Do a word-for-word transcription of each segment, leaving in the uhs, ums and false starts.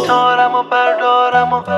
گیتارم و بردارم و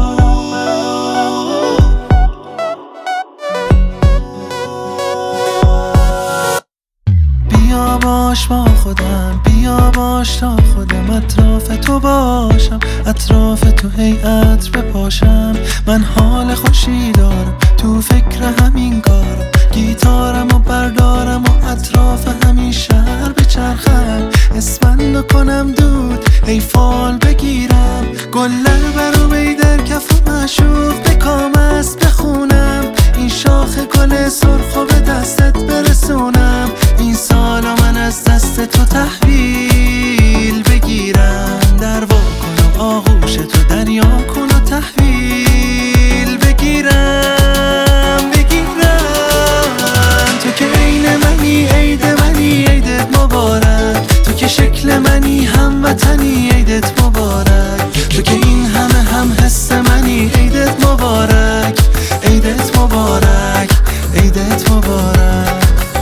بیا باش با خودم، بیا باش تا خودم اطراف تو باشم، اطراف تو هی عطر بپاشم. من حال خوشی دارم، تو فکر همین کارم، گیتارم و بردارم و اطراف همین شهر بچرخم، اسفندو کنم دود هی فال بگیرم، گلر برو بی در کف و معشوق بکام است بخونم، این شاخ گل سرخو به دستت برسونم، این سالا من از دست تو تحویل بگیرم، در وا کن و آغوش تو دریا کن و تحویل بگیرم بگیرم. تو که عین منی عید منی عیدت مبارک، تو که شکل منی هموطنی عیدت مبارک، تو که این همه هم حس منی عیدت مبارک عیدت مبارک عیدت مبارک.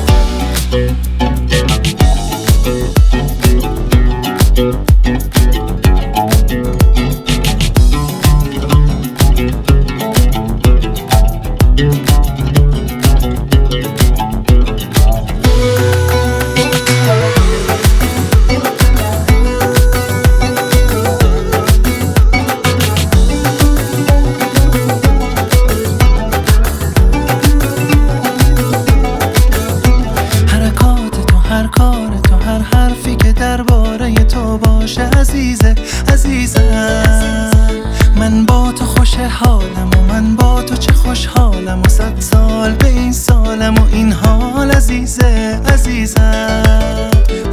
هر کار تو هر حرفی که درباره تو باشه عزیزه عزیزم، من با تو خوش حالم و من با تو چه خوشحالم و صد سال به این سالم و این حال عزیزه عزیزم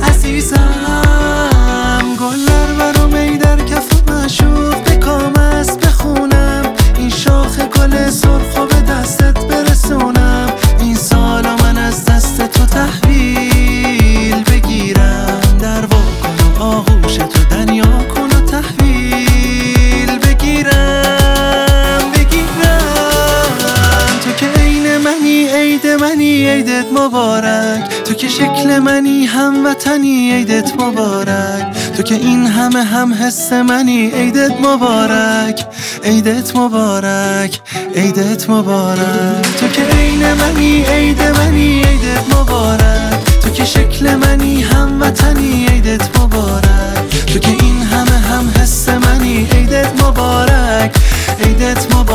عزیزم. گلر برو می در کف و معشوق بکام است بخونم، این شاخ گل سرخو به دستت برسونم، این سالا من از دست تو تحویل بگیرم، در وا کن و آغوش تو دریا کن و تحویل بگیرم بگیرم. تو که عین منی عید منی عیدت مبارک، تو که شکل منی هموطنی عیدت مبارک، تو که این همه هم حس منی عیدت مبارک عیدت مبارک عیدت مبارک. تو که عین منی عید منی عیدت مبارک، تو که شکل منی هموطنی عیدت مبارک، تو که این همه هم حس منی عیدت مبارک عیدت مبارک.